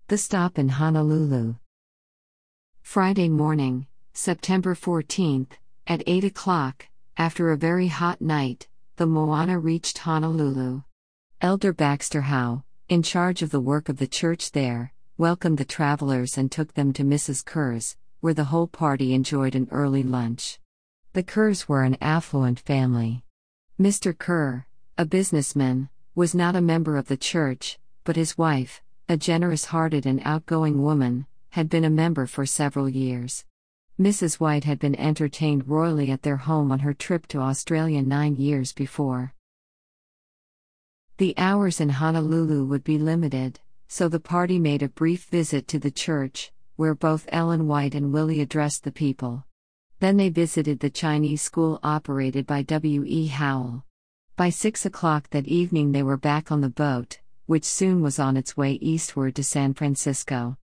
The stop in Honolulu. Friday morning, September 14th, at 8 o'clock, after a very hot night, the Moana reached Honolulu. Elder Baxter Howe, in charge of the work of the church there, welcomed the travelers and took them to Mrs. Kerr's, where the whole party enjoyed an early lunch. The Kerrs were an affluent family. Mr. Kerr, a businessman, was not a member of the church, but his wife, a generous-hearted and outgoing woman, had been a member for several years. Mrs. White had been entertained royally at their home on her trip to Australia 9 years before. The hours in Honolulu would be limited, so the party made a brief visit to the church, where both Ellen White and Willie addressed the people. Then they visited the Chinese school operated by W.E. Howell. By 6 o'clock that evening they were back on the boat, which soon was on its way eastward to San Francisco.